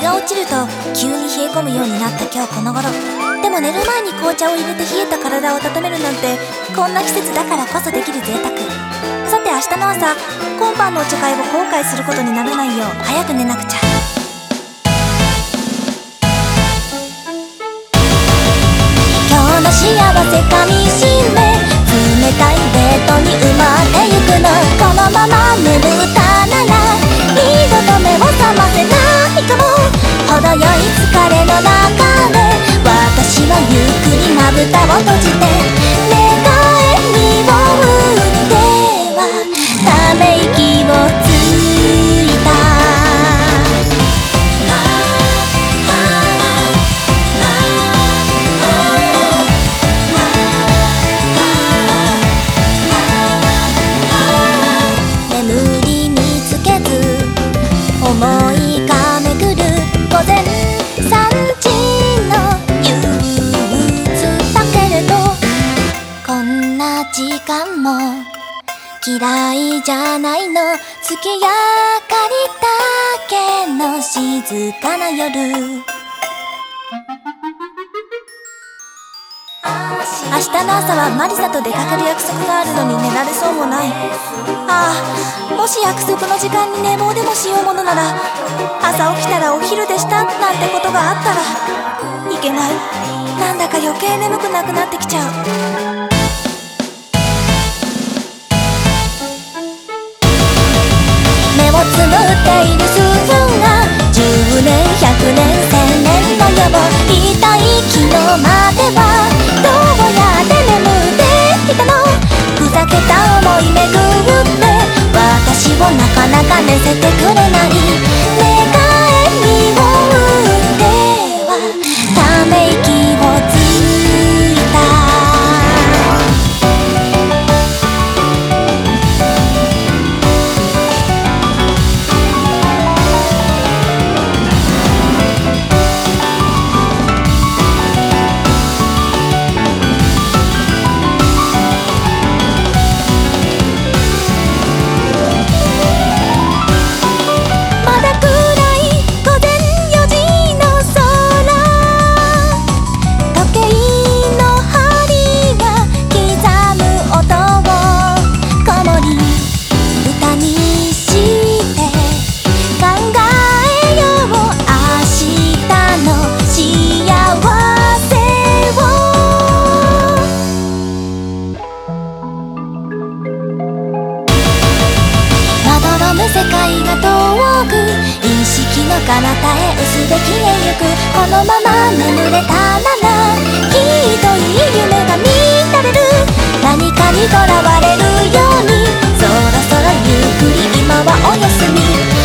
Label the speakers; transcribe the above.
Speaker 1: が落ちると急に冷え込むようになった今日この頃。でも寝る前に紅茶を入れて冷えた体を温めるなんて、こんな季節だからこそできる贅沢。さて明日の朝、今晩のお茶会を後悔することにならないよう早く寝なくちゃ。今日の幸せかみしめ、冷たいベッドに埋まってゆくの。このまま眠ったなら二度と目を覚ませないかも。程よい疲れの中で私はゆっくりまぶたを閉じて寝返りを打ってはため息をついた。眠りにつけず思いがめくる午前3時の憂鬱だけれど、こんな時間も嫌いじゃないの。月明かりだけの静かな夜。明日の朝はマリサと出かける約束があるのに寝られそうもない。ああ、もし約束の時間に寝坊でもしようものなら、朝起きたらお昼でしたなんてことがあったらいけない。なんだか余計眠くなくなってきちゃう。目をつむっている数分が10年100年1000年のよう。一体昨日まではどうやって眠っていたの。ふざけた思い巡って私をなかなか寝せてくれない。寝返りを打ってはため息をついた。世界が遠く意識の彼方へ薄れ消えゆく。このまま眠れたならきっといい夢が見られる。何かにとらわれるようにそろそろゆっくり今はおやすみ。